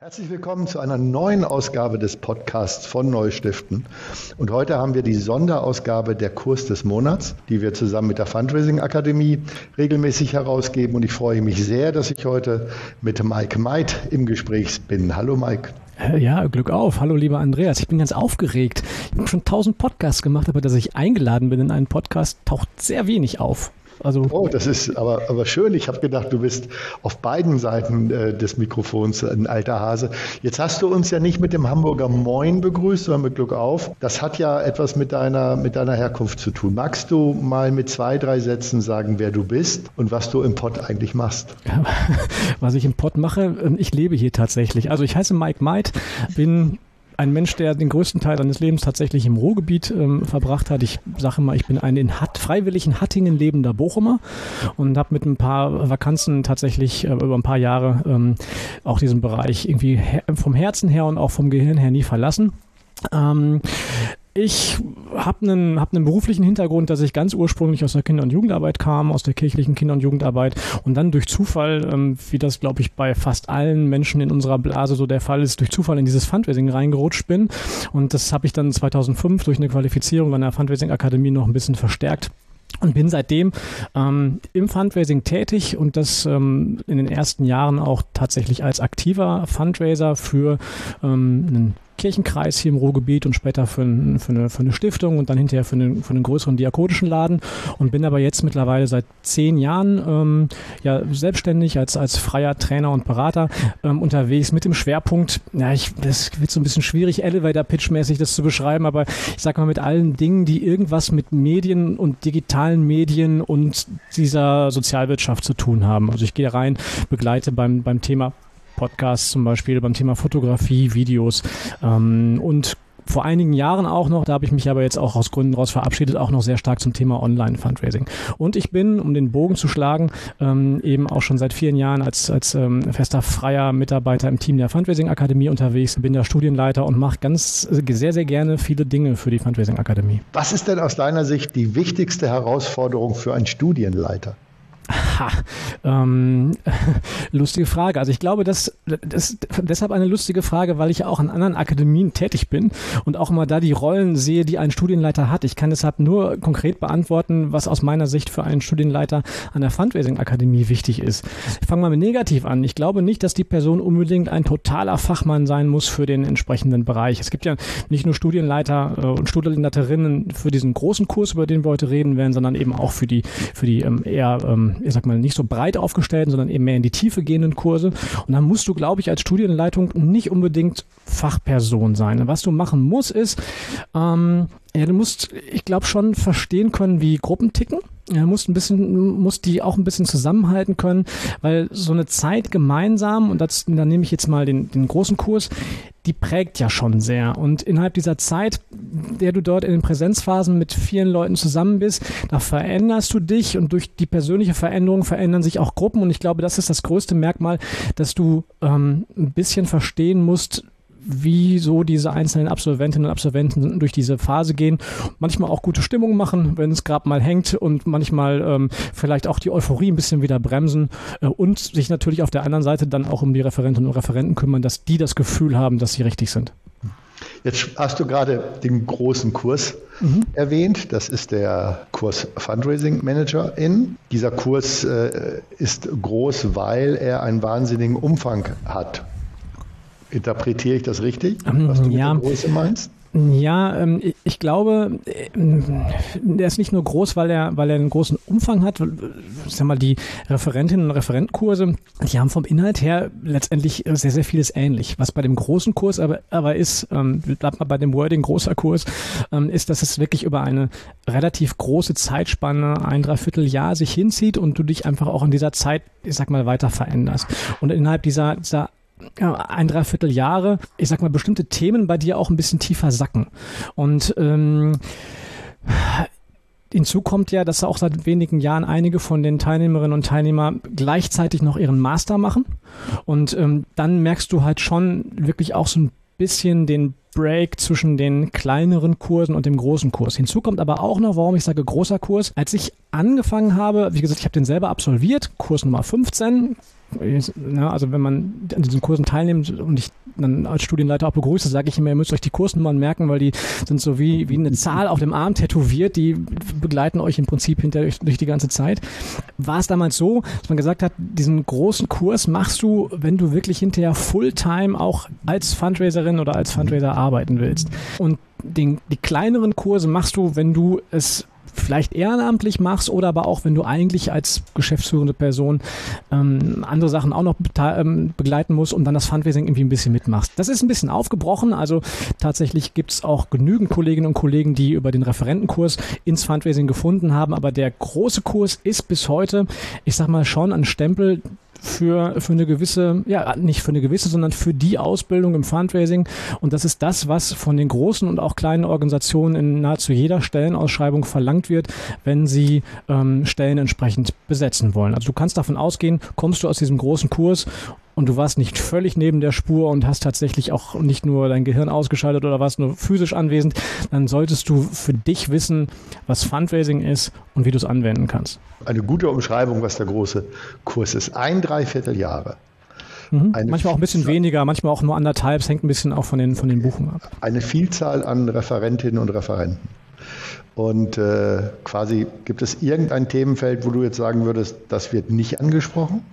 Herzlich willkommen zu einer neuen Ausgabe des Podcasts von Neustiften. Und heute haben wir die Sonderausgabe der Kurs des Monats, die wir zusammen mit der Fundraising Akademie regelmäßig herausgeben. Und ich freue mich sehr, dass ich heute mit Mike Meid im Gespräch bin. Hallo Mike. Ja, Glück auf. Hallo lieber Andreas. Ich bin ganz aufgeregt. Ich habe schon 1000 Podcasts gemacht, aber dass ich eingeladen bin in einen Podcast, taucht sehr wenig auf. Oh, das ist aber schön. Ich habe gedacht, du bist auf beiden Seiten des Mikrofons ein alter Hase. Jetzt hast du uns ja nicht mit dem Hamburger Moin begrüßt, sondern mit Glück auf. Das hat ja etwas mit deiner Herkunft zu tun. Magst du mal mit 2, 3 Sätzen sagen, wer du bist und was du im Pod eigentlich machst? Ja, was ich im Pod mache, ich lebe hier tatsächlich. Also ich heiße Mike Meid, bin ein Mensch, der den größten Teil seines Lebens tatsächlich im Ruhrgebiet verbracht hat. Ich sage mal, ich bin ein freiwillig in Hattingen lebender Bochumer und habe mit ein paar Vakanzen tatsächlich über ein paar Jahre auch diesen Bereich irgendwie vom Herzen her und auch vom Gehirn her nie verlassen. Ich habe einen beruflichen Hintergrund, dass ich ganz ursprünglich aus der Kinder- und Jugendarbeit kam, aus der kirchlichen Kinder- und Jugendarbeit und dann durch Zufall, wie das glaube ich bei fast allen Menschen in unserer Blase so der Fall ist, durch Zufall in dieses Fundraising reingerutscht bin und das habe ich dann 2005 durch eine Qualifizierung an der Fundraising Akademie noch ein bisschen verstärkt. Und bin seitdem im Fundraising tätig und das in den ersten Jahren auch tatsächlich als aktiver Fundraiser für einen Kirchenkreis hier im Ruhrgebiet und später für eine Stiftung und dann hinterher für einen größeren diakonischen Laden und bin aber jetzt mittlerweile seit 10 Jahren selbstständig als freier Trainer und Berater unterwegs mit dem Schwerpunkt, das wird so ein bisschen schwierig, Elevator-Pitch-mäßig das zu beschreiben, aber ich sag mal mit allen Dingen, die irgendwas mit Medien und digitalen Medien und dieser Sozialwirtschaft zu tun haben. Also ich gehe rein, begleite beim Thema Podcasts zum Beispiel, beim Thema Fotografie, Videos und vor einigen Jahren auch noch, da habe ich mich aber jetzt auch aus Gründen daraus verabschiedet, auch noch sehr stark zum Thema Online-Fundraising. Und ich bin, um den Bogen zu schlagen, eben auch schon seit 4 Jahren als fester freier Mitarbeiter im Team der Fundraising Akademie unterwegs, bin da Studienleiter und mache sehr, sehr gerne viele Dinge für die Fundraising Akademie. Was ist denn aus deiner Sicht die wichtigste Herausforderung für einen Studienleiter? Lustige Frage. Also ich glaube, das deshalb eine lustige Frage, weil ich ja auch an anderen Akademien tätig bin und auch immer da die Rollen sehe, die ein Studienleiter hat. Ich kann deshalb nur konkret beantworten, was aus meiner Sicht für einen Studienleiter an der Fundraising Akademie wichtig ist. Ich fange mal mit negativ an. Ich glaube nicht, dass die Person unbedingt ein totaler Fachmann sein muss für den entsprechenden Bereich. Es gibt ja nicht nur Studienleiter und Studienleiterinnen für diesen großen Kurs, über den wir heute reden werden, sondern eben auch für die eher ich sag mal, nicht so breit aufgestellten, sondern eben mehr in die Tiefe gehenden Kurse. Und dann musst du, glaube ich, als Studienleitung nicht unbedingt Fachperson sein. Was du machen musst, ist, du musst, ich glaube, schon verstehen können, wie Gruppen ticken. Du musst die auch ein bisschen zusammenhalten können, weil so eine Zeit gemeinsam, und da nehme ich jetzt mal den großen Kurs, die prägt ja schon sehr. Und innerhalb dieser Zeit, der du dort in den Präsenzphasen mit vielen Leuten zusammen bist, da veränderst du dich und durch die persönliche Veränderung verändern sich auch Gruppen. Und ich glaube, das ist das größte Merkmal, dass du ein bisschen verstehen musst, wie so diese einzelnen Absolventinnen und Absolventen durch diese Phase gehen, manchmal auch gute Stimmung machen, wenn es gerade mal hängt und manchmal vielleicht auch die Euphorie ein bisschen wieder bremsen und sich natürlich auf der anderen Seite dann auch um die Referentinnen und Referenten kümmern, dass die das Gefühl haben, dass sie richtig sind. Jetzt hast du gerade den großen Kurs erwähnt. Das ist der Kurs Fundraising Managerin. Dieser Kurs ist groß, weil er einen wahnsinnigen Umfang hat. Interpretiere ich das richtig, was du mit der Größe meinst? Ja, ich glaube, der ist nicht nur groß, weil er einen großen Umfang hat. Ich sag mal, die Referentinnen und Referentenkurse, die haben vom Inhalt her letztendlich sehr, sehr vieles ähnlich. Was bei dem großen Kurs aber ist, bleibt mal bei dem Wording großer Kurs, ist, dass es wirklich über eine relativ große Zeitspanne, 1/3 Jahr sich hinzieht und du dich einfach auch in dieser Zeit, ich sag mal, weiter veränderst. Und innerhalb dieser 1/3 Jahre, ich sag mal, bestimmte Themen bei dir auch ein bisschen tiefer sacken. Und hinzu kommt ja, dass auch seit wenigen Jahren einige von den Teilnehmerinnen und Teilnehmern gleichzeitig noch ihren Master machen. Und dann merkst du halt schon wirklich auch so ein bisschen den Break zwischen den kleineren Kursen und dem großen Kurs. Hinzu kommt aber auch noch, warum ich sage großer Kurs, als ich angefangen habe, wie gesagt, ich habe den selber absolviert, Kurs Nummer 15. Also wenn man an diesen Kursen teilnimmt und ich dann als Studienleiter auch begrüße, sage ich immer, ihr müsst euch die Kursnummern merken, weil die sind so wie eine Zahl auf dem Arm tätowiert, die begleiten euch im Prinzip durch die ganze Zeit. War es damals so, dass man gesagt hat, diesen großen Kurs machst du, wenn du wirklich hinterher Fulltime auch als Fundraiserin oder als Fundraiser arbeiten willst. Und die kleineren Kurse machst du, wenn du es vielleicht ehrenamtlich machst oder aber auch, wenn du eigentlich als geschäftsführende Person andere Sachen auch noch begleiten musst und dann das Fundraising irgendwie ein bisschen mitmachst. Das ist ein bisschen aufgebrochen, also tatsächlich gibt es auch genügend Kolleginnen und Kollegen, die über den Referentenkurs ins Fundraising gefunden haben, aber der große Kurs ist bis heute, ich sag mal schon ein Stempel für eine gewisse, ja nicht für eine gewisse, sondern für die Ausbildung im Fundraising, und das ist das, was von den großen und auch kleinen Organisationen in nahezu jeder Stellenausschreibung verlangt wird, wenn sie Stellen entsprechend besetzen wollen. Also du kannst davon ausgehen, kommst du aus diesem großen Kurs und du warst nicht völlig neben der Spur und hast tatsächlich auch nicht nur dein Gehirn ausgeschaltet oder warst nur physisch anwesend, dann solltest du für dich wissen, was Fundraising ist und wie du es anwenden kannst. Eine gute Umschreibung, was der große Kurs ist. 1,75 Jahre. Manchmal auch ein bisschen weniger, manchmal auch nur 1,5, es hängt ein bisschen auch von den Buchungen ab. Eine Vielzahl an Referentinnen und Referenten. Und quasi, gibt es irgendein Themenfeld, wo du jetzt sagen würdest, das wird nicht angesprochen?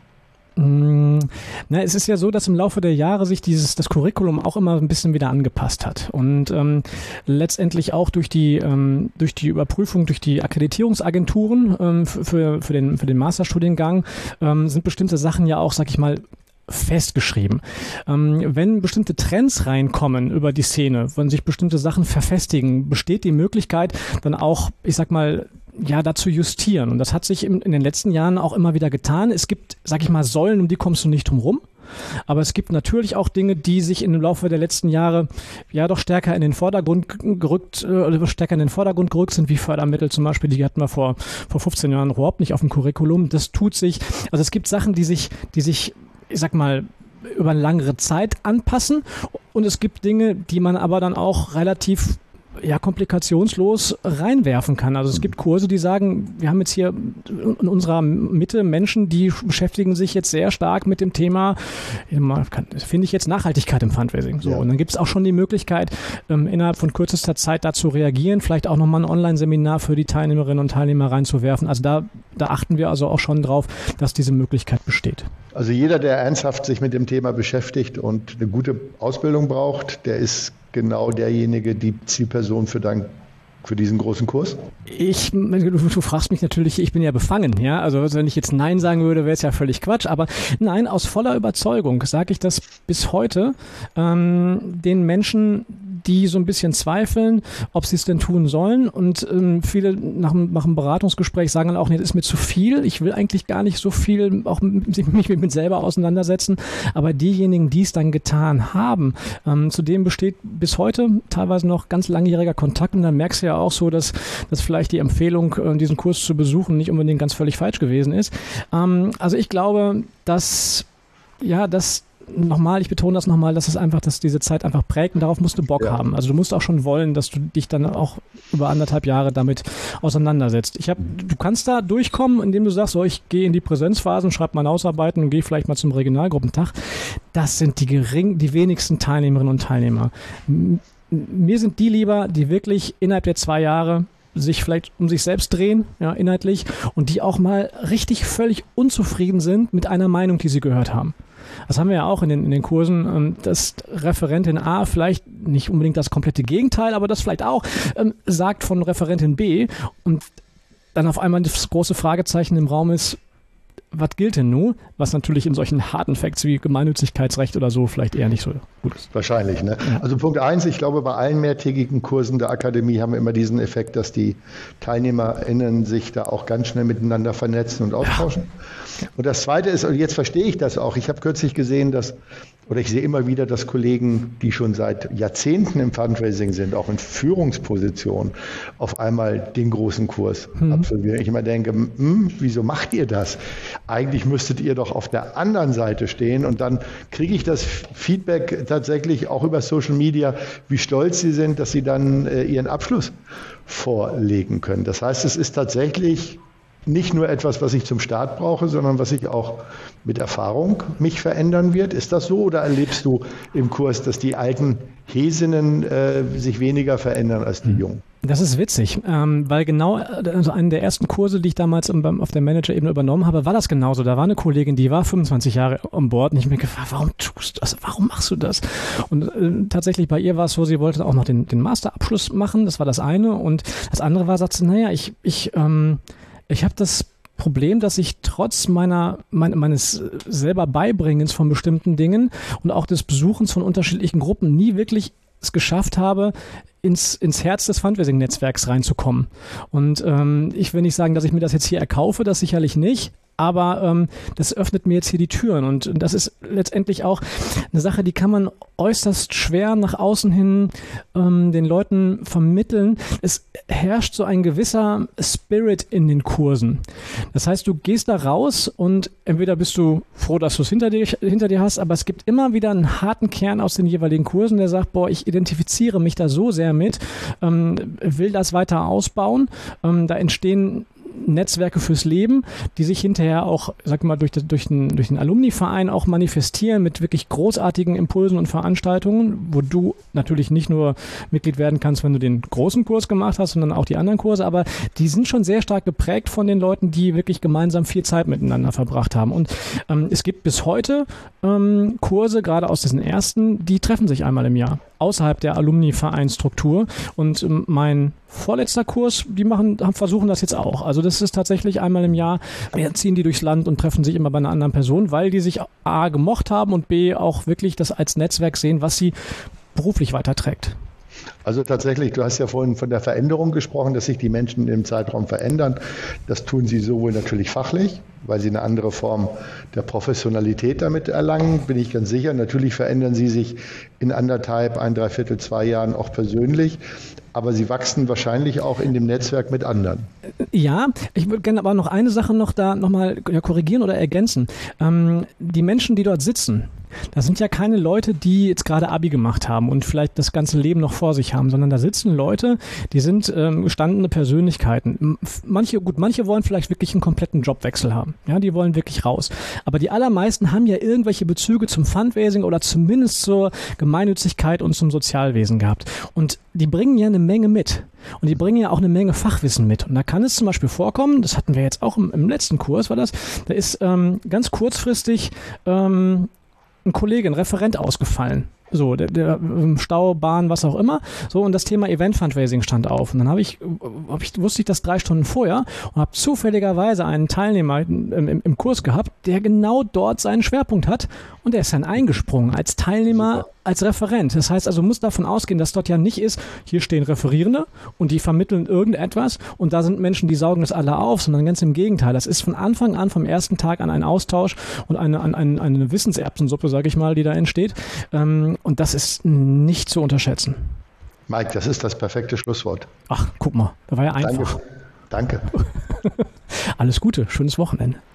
Es ist ja so, dass im Laufe der Jahre sich das Curriculum auch immer ein bisschen wieder angepasst hat und letztendlich auch durch die Überprüfung durch die Akkreditierungsagenturen für den Masterstudiengang sind bestimmte Sachen ja auch, sag ich mal, festgeschrieben. Wenn bestimmte Trends reinkommen über die Szene, wenn sich bestimmte Sachen verfestigen, besteht die Möglichkeit, dann auch, ich sag mal, ja, dazu justieren. Und das hat sich in den letzten Jahren auch immer wieder getan. Es gibt, sag ich mal, Säulen, um die kommst du nicht drum rum. Aber es gibt natürlich auch Dinge, die sich im Laufe der letzten Jahre ja doch stärker in den Vordergrund gerückt sind, wie Fördermittel zum Beispiel. Die hatten wir vor 15 Jahren überhaupt nicht auf dem Curriculum. Das tut sich. Also es gibt Sachen, die sich, ich sag mal, über eine langere Zeit anpassen. Und es gibt Dinge, die man aber dann auch relativ komplikationslos reinwerfen kann. Also es gibt Kurse, die sagen, wir haben jetzt hier in unserer Mitte Menschen, die beschäftigen sich jetzt sehr stark mit dem Thema, finde ich jetzt Nachhaltigkeit im Fundraising. So, ja. Und dann gibt es auch schon die Möglichkeit, innerhalb von kürzester Zeit da zu reagieren, vielleicht auch nochmal ein Online-Seminar für die Teilnehmerinnen und Teilnehmer reinzuwerfen. Also da achten wir also auch schon drauf, dass diese Möglichkeit besteht. Also jeder, der ernsthaft sich mit dem Thema beschäftigt und eine gute Ausbildung braucht, der ist genau derjenige, die Zielperson für diesen großen Kurs? Du fragst mich natürlich, ich bin ja befangen, ja. Also wenn ich jetzt Nein sagen würde, wäre es ja völlig Quatsch. Aber nein, aus voller Überzeugung sage ich das bis heute den Menschen, die so ein bisschen zweifeln, ob sie es denn tun sollen. Und viele nach einem Beratungsgespräch sagen dann auch, nee, das ist mir zu viel. Ich will eigentlich gar nicht so viel auch mich mit mir selber auseinandersetzen. Aber diejenigen, die es dann getan haben, zu denen besteht bis heute teilweise noch ganz langjähriger Kontakt. Und dann merkst du ja auch so, dass vielleicht die Empfehlung, diesen Kurs zu besuchen, nicht unbedingt ganz völlig falsch gewesen ist. Also ich glaube, dass nochmal, ich betone das nochmal, dass diese Zeit einfach prägt und darauf musst du Bock haben. Also du musst auch schon wollen, dass du dich dann auch über 1,5 Jahre damit auseinandersetzt. Du kannst da durchkommen, indem du sagst, so, ich gehe in die Präsenzphasen, schreibe meine Hausarbeiten und gehe vielleicht mal zum Regionalgruppentag. Das sind die wenigsten Teilnehmerinnen und Teilnehmer. Mir sind die lieber, die wirklich innerhalb der 2 Jahre sich vielleicht um sich selbst drehen, ja, inhaltlich, und die auch mal richtig völlig unzufrieden sind mit einer Meinung, die sie gehört haben. Das haben wir ja auch in den Kursen, dass Referentin A vielleicht nicht unbedingt das komplette Gegenteil, aber das vielleicht auch sagt von Referentin B und dann auf einmal das große Fragezeichen im Raum ist, was gilt denn nun? Was natürlich in solchen harten Facts wie Gemeinnützigkeitsrecht oder so vielleicht eher nicht so gut ist. Wahrscheinlich, ne? Ja. Also Punkt 1, ich glaube, bei allen mehrtägigen Kursen der Akademie haben wir immer diesen Effekt, dass die TeilnehmerInnen sich da auch ganz schnell miteinander vernetzen und austauschen. Ja. Und das Zweite ist, und jetzt verstehe ich das auch, ich habe kürzlich gesehen, dass Oder ich sehe immer wieder, dass Kollegen, die schon seit Jahrzehnten im Fundraising sind, auch in Führungspositionen, auf einmal den großen Kurs absolvieren. Ich immer denke, wieso macht ihr das? Eigentlich müsstet ihr doch auf der anderen Seite stehen. Und dann kriege ich das Feedback tatsächlich auch über Social Media, wie stolz sie sind, dass sie dann ihren Abschluss vorlegen können. Das heißt, es ist tatsächlich nicht nur etwas, was ich zum Start brauche, sondern was ich auch mit Erfahrung mich verändern wird. Ist das so oder erlebst du im Kurs, dass die alten Häsinnen sich weniger verändern als die Jungen? Das ist witzig, weil genau also einen der ersten Kurse, die ich damals auf der Manager-Ebene übernommen habe, war das genauso. Da war eine Kollegin, die war 25 Jahre an Bord und ich habe mir gefragt, warum tust du das? Warum machst du das? Und tatsächlich bei ihr war es so, sie wollte auch noch den Masterabschluss machen, das war das eine. Und das andere war, sagt sie, naja, ich habe das Problem, dass ich trotz meines selber Beibringens von bestimmten Dingen und auch des Besuchens von unterschiedlichen Gruppen nie wirklich es geschafft habe, ins Herz des Fundraising-Netzwerks reinzukommen. Und ich will nicht sagen, dass ich mir das jetzt hier erkaufe, das sicherlich nicht. Aber das öffnet mir jetzt hier die Türen und das ist letztendlich auch eine Sache, die kann man äußerst schwer nach außen hin den Leuten vermitteln. Es herrscht so ein gewisser Spirit in den Kursen. Das heißt, du gehst da raus und entweder bist du froh, dass du es hinter dir hast, aber es gibt immer wieder einen harten Kern aus den jeweiligen Kursen, der sagt, boah, ich identifiziere mich da so sehr mit, will das weiter ausbauen. Da entstehen Netzwerke fürs Leben, die sich hinterher auch, sag mal, durch den Alumni-Verein auch manifestieren mit wirklich großartigen Impulsen und Veranstaltungen, wo du natürlich nicht nur Mitglied werden kannst, wenn du den großen Kurs gemacht hast, sondern auch die anderen Kurse, aber die sind schon sehr stark geprägt von den Leuten, die wirklich gemeinsam viel Zeit miteinander verbracht haben. Und es gibt bis heute Kurse, gerade aus diesen ersten, die treffen sich einmal im Jahr, außerhalb der Alumni-Vereinsstruktur. Und mein vorletzter Kurs, die versuchen das jetzt auch. Also das ist tatsächlich einmal im Jahr, ziehen die durchs Land und treffen sich immer bei einer anderen Person, weil die sich A gemocht haben und B auch wirklich das als Netzwerk sehen, was sie beruflich weiterträgt. Also tatsächlich, du hast ja vorhin von der Veränderung gesprochen, dass sich die Menschen im Zeitraum verändern. Das tun sie sowohl natürlich fachlich, weil sie eine andere Form der Professionalität damit erlangen, bin ich ganz sicher. Natürlich verändern sie sich in 1,5, 1/3, 2 Jahren auch persönlich. Aber sie wachsen wahrscheinlich auch in dem Netzwerk mit anderen. Ja, ich würde gerne aber noch eine Sache nochmal korrigieren oder ergänzen. Die Menschen, die dort sitzen, das sind ja keine Leute, die jetzt gerade Abi gemacht haben und vielleicht das ganze Leben noch vor sich haben, sondern da sitzen Leute, die sind gestandene Persönlichkeiten. Manche wollen vielleicht wirklich einen kompletten Jobwechsel haben. Ja, die wollen wirklich raus. Aber die allermeisten haben ja irgendwelche Bezüge zum Fundraising oder zumindest zur Gemeinnützigkeit und zum Sozialwesen gehabt. Und die bringen ja eine Menge mit. Und die bringen ja auch eine Menge Fachwissen mit. Und da kann es zum Beispiel vorkommen, das hatten wir jetzt auch im letzten Kurs, da ist ganz kurzfristig ein Kollege, ein Referent ausgefallen. So, der Stau, Bahn, was auch immer. So, und das Thema Event-Fundraising stand auf. Und dann wusste ich das 3 Stunden vorher und habe zufälligerweise einen Teilnehmer im Kurs gehabt, der genau dort seinen Schwerpunkt hat. Und der ist dann eingesprungen als Teilnehmer, super, als Referent. Das heißt also, muss davon ausgehen, dass dort ja nicht ist, hier stehen Referierende und die vermitteln irgendetwas und da sind Menschen, die saugen das alle auf, sondern ganz im Gegenteil. Das ist von Anfang an, vom ersten Tag an ein Austausch und eine Wissenserbsensuppe, sage ich mal, die da entsteht. Und das ist nicht zu unterschätzen. Mike, das ist das perfekte Schlusswort. Ach, guck mal, da war ja einfach. Danke. Alles Gute, schönes Wochenende.